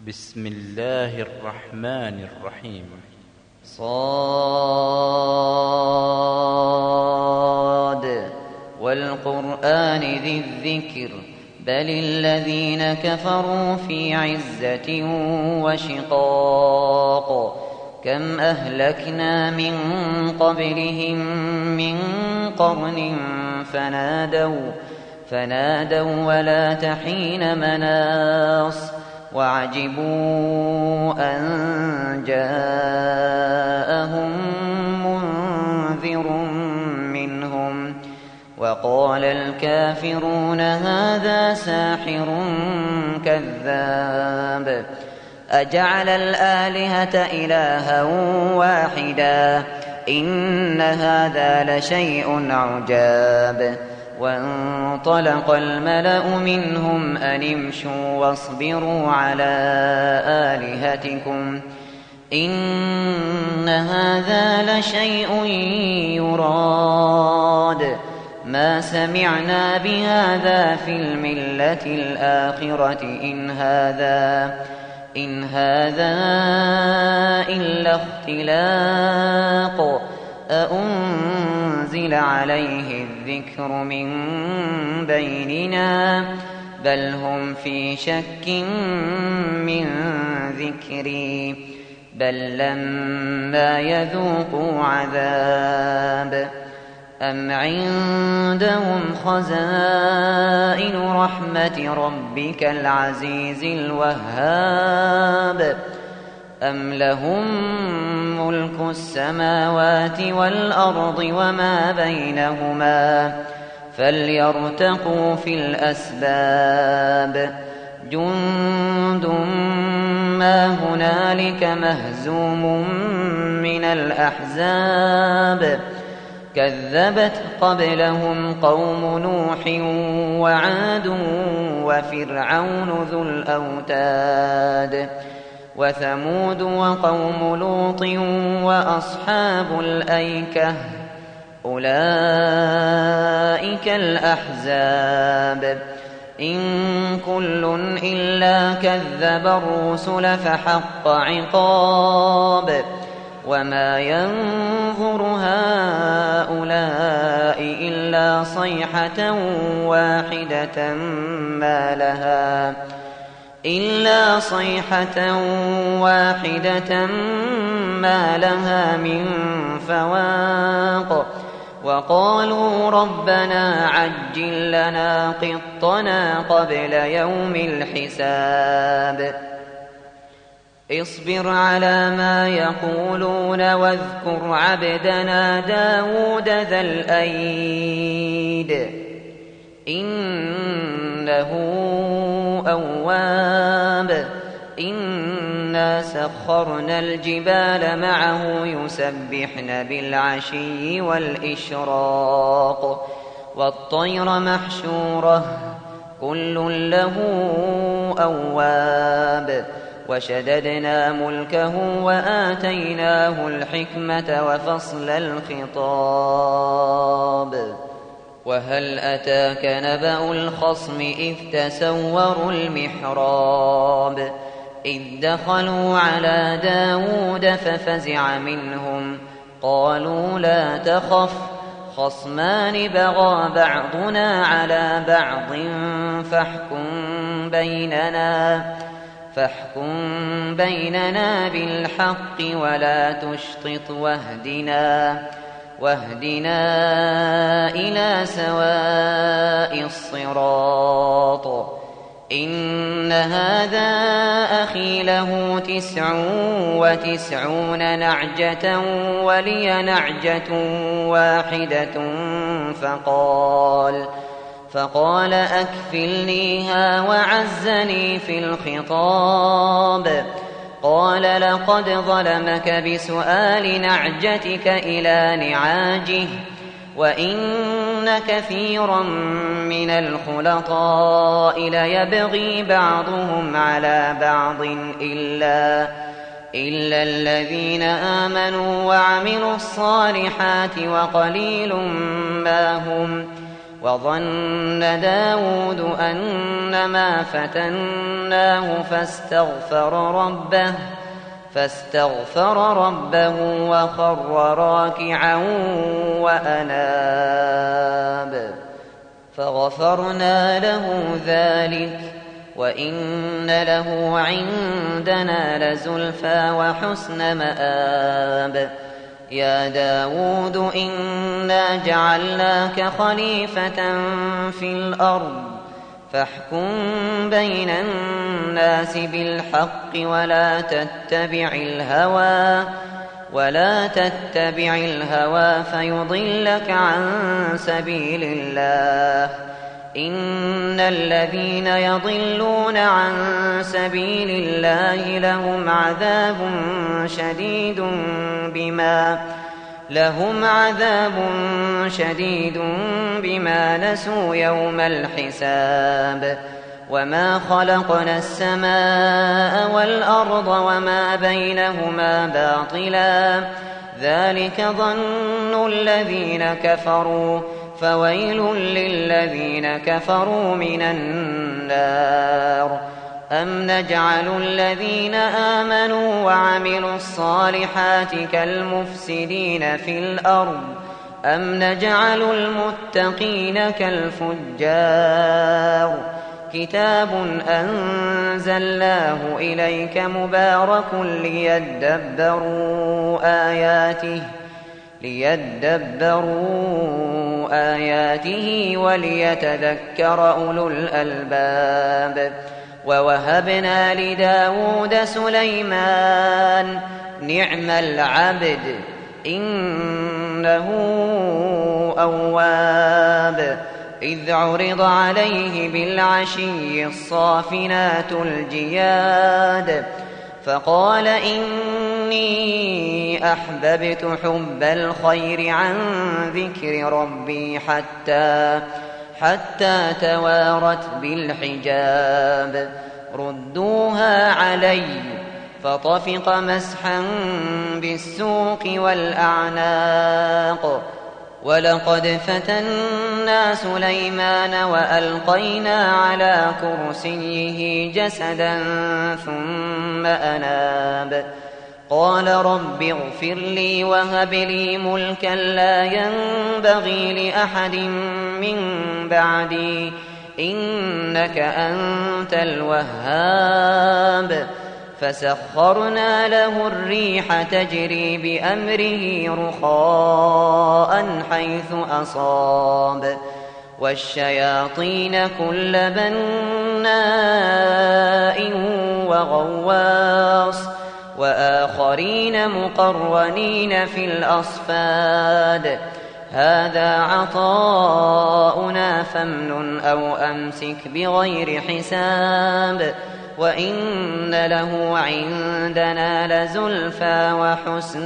بسم الله الرحمن الرحيم. صاد والقرآن ذي الذكر بل الذين كفروا في عزة وشقاق كم أهلكنا من قبلهم من قرن فنادوا ولا تحين مناص وعجبوا أن جاءهم منذر منهم وقال الكافرون هذا ساحر كذاب أجعل الآلهة إلها واحدا إن هذا لشيء عجاب وانطلق الملأ منهم أن امشوا واصبروا على آلهتكم إن هذا لشيء يراد ما سمعنا بهذا في الملة الآخرة إن هذا إلا اختلاق أأنزل عليه الذكر من بيننا بل هم في شك من ذكري بل لما يذوقوا عذاب أم عندهم خزائن رحمة ربك العزيز الوهاب أم لهم ملك السماوات والأرض وما بينهما فليرتقوا في الأسباب جند ما هنالك مهزوم من الأحزاب كذبت قبلهم قوم نوح وعاد وفرعون ذو الأوتاد وثمود وقوم لوط وأصحاب الأيكة أولئك الأحزاب إن كل إلا كذب الرسل فحق عقاب وما ينظر هؤلاء إلا صيحة واحدة ما لها من فواق وقالوا ربنا عجل لنا قطنا قبل يوم الحساب اصبر على ما يقولون واذكر عبدنا داود ذا الأيد إنه أواب إنا سخرنا الجبال معه يسبحن بالعشي والإشراق والطير محشورة كل له أواب وشددنا ملكه وآتيناه الحكمة وفصل الخطاب وهل أتاك نبأ الخصم إذ تسوروا المحراب إذ دخلوا على داود ففزع منهم قالوا لا تخف خصمان بغى بعضنا على بعض فاحكم بيننا بالحق ولا تشطط واهدنا إلى سواء الصراط إن هذا أخي له 99 نعجة ولي نعجة واحدة فقال أكفلنيها وعزني في الخطاب قال لقد ظلمك بسؤال نعجتك إلى نعاجه وإن كثيرا من الخلطاء ليبغي بعضهم على بعض إلا الذين آمنوا وعملوا الصالحات وقليل ما هم وظن داود أنما فتناه فاستغفر ربه وخر راكعا وأناب فغفرنا له ذلك وإن له عندنا لزلفى وحسن مآب يا داود إنا جعلناك خليفة في الأرض فاحكم بين الناس بالحق ولا تتبع الهوى فيضلك عن سبيل الله إن الذين يضلون عن سبيل الله لهم عذاب شديد بما نسوا يوم الحساب وما خلقنا السماء والأرض وما بينهما باطلا ذلك ظن الذين كفروا فويل للذين كفروا من النار أم نجعل الذين آمنوا وعملوا الصالحات كالمفسدين في الأرض أم نجعل المتقين كالفجار كتاب أنزلناه إليك مبارك ليدبروا آياته وليتذكر أولو الألباب ووهبنا لداود سليمان نعم العبد إنه أواب إذ عرض عليه بالعشي الصافنات الجياد فقال إني أحببت حب الخير عن ذكر ربي حتى توارت بالحجاب ردوها علي فطفق مسحا بالسوق والأعناق ولقد فتنا سليمان وألقينا على كرسيه جسدا ثم أناب قال رب اغفر لي وهب لي ملكا لا ينبغي لأحد من بعدي إنك أنت الوهاب فسخرنا له الريح تجري بأمره رخاء حيث أصاب والشياطين كل بناء وغواص وآخرين مقرنين في الأصفاد هذا عطاؤنا فامنن أو أمسك بغير حساب وإن له عندنا لزلفى وحسن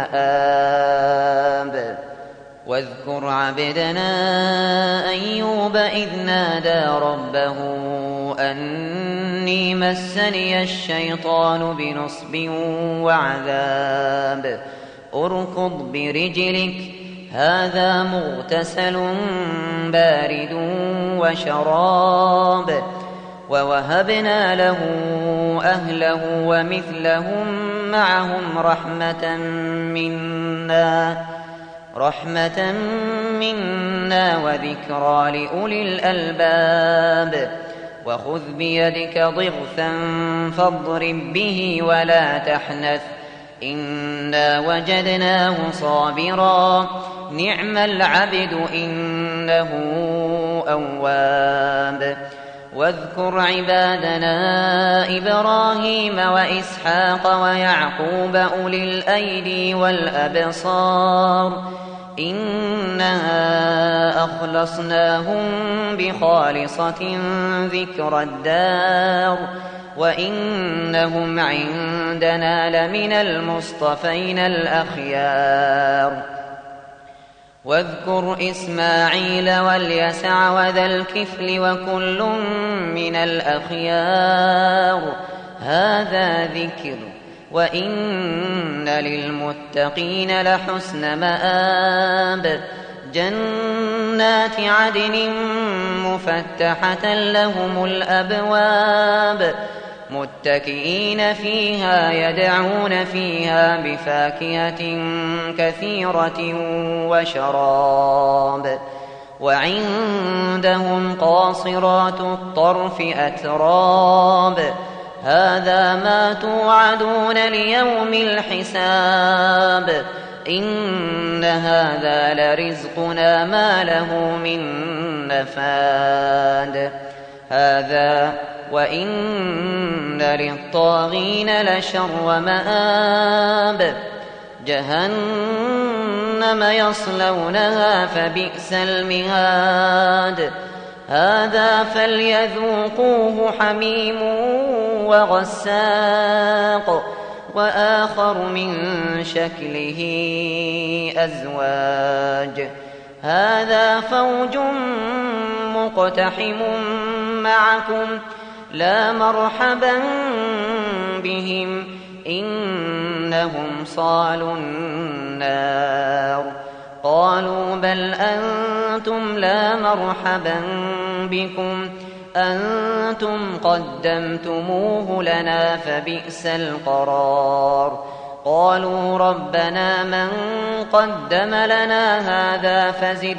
مآب واذكر عبدنا أيوب إذ نادى ربه أني مسني الشيطان بنصب وعذاب اركض برجلك هذا مغتسل بارد وشراب ووهبنا له أهله ومثلهم معهم رحمة منا وذكرى لأولي الألباب وخذ بيدك ضغثا فاضرب به ولا تحنث إنا وجدناه صابرا نعم العبد إنه أواب واذكر عبادنا إبراهيم وإسحاق ويعقوب أولي الأيدي والأبصار إنا أخلصناهم بخالصة ذكر الدار وإنهم عندنا لمن المصطفين الأخيار واذكر إسماعيل واليسع وذا الكفل وكل من الأخيار هذا ذكر وإن للمتقين لحسن مآب جنات عدن مفتحة لهم الأبواب متكئين فيها يدعون فيها بفاكهة كثيرة وشراب وعندهم قاصرات الطرف أتراب هذا ما توعدون ليوم الحساب إن هذا لرزقنا ما له من نفاد هذا وإن للطاغين لشر مآب جهنم يصلونها فبئس المهاد هذا فليذوقوه حميم وغساق وآخر من شكله أزواج هذا فوج مقتحم معكم لا مرحبا بهم إنهم صالوا النار قالوا بل أنتم لا مرحبا بكم أنتم قدمتموه لنا فبئس القرار قالوا ربنا من قدم لنا هذا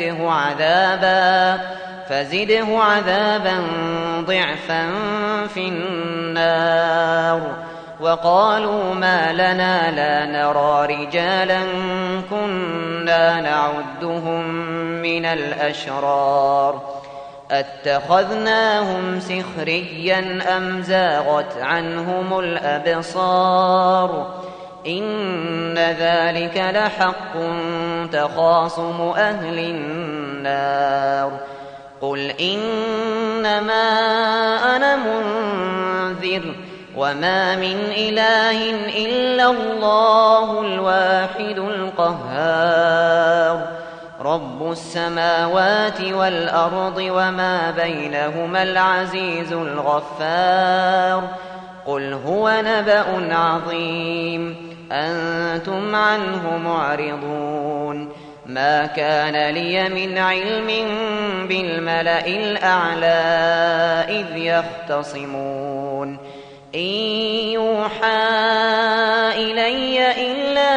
فزده عذابا ضعفا في النار وقالوا ما لنا لا نرى رجالا كنا نعدهم من الأشرار أتخذناهم سخريا أم زاغت عنهم الأبصار إن ذلك لحق تخاصم أهل النار قل إنما أنا منذر وما من إله إلا الله الواحد القهار رب السماوات والأرض وما بينهما العزيز الغفار قل هو نبأ عظيم أنتم عنه معرضون ما كان لي من علم بالملأ الأعلى إذ يختصمون إن يوحى إلي إلا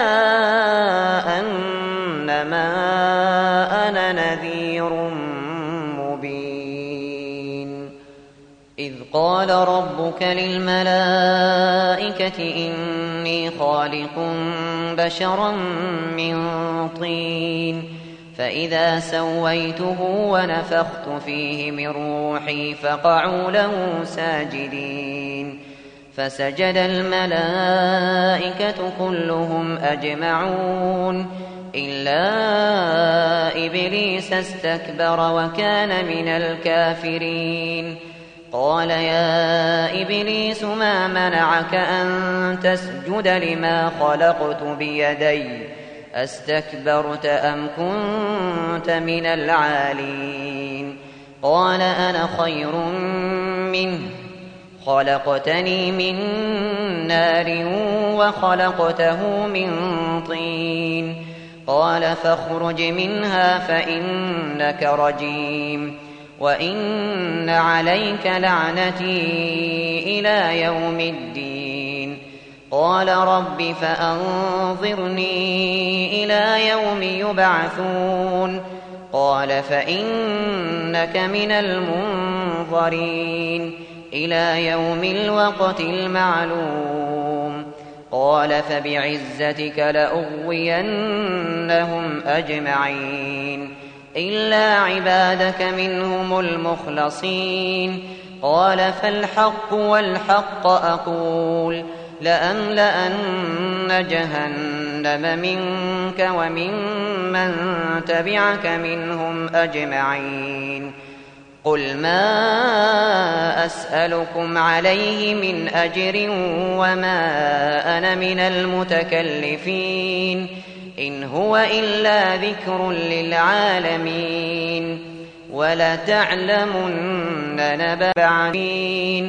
أنما أنا نذير مبين إذ قال ربك للملائكة إني خالق بشرا من طين فإذا سويته ونفخت فيه من روحي فقعوا له ساجدين فسجد الملائكة كلهم أجمعون إلا إبليس استكبر وكان من الكافرين قال يا إبليس ما منعك أن تسجد لما خلقت بيدي أستكبرت أم كنت من العالين قال أنا خير منه خلقتني من نار وخلقته من طين قال فاخرج منها فإنك رجيم وإن عليك لعنتي إلى يوم الدين قال رب فأنظرني إلى يوم يبعثون قال فإنك من المنظرين إلى يوم الوقت المعلوم قال فبعزتك لأغوينهم أجمعين إلا عبادك منهم المخلصين قال فالحق والحق أقول لأملأن جهنم منك وممن تبعك منهم أجمعين قل ما أسألكم عليه من أجر وما أنا من المتكلفين إن هو إلا ذكر للعالمين ولتعلمن نبأ بعدين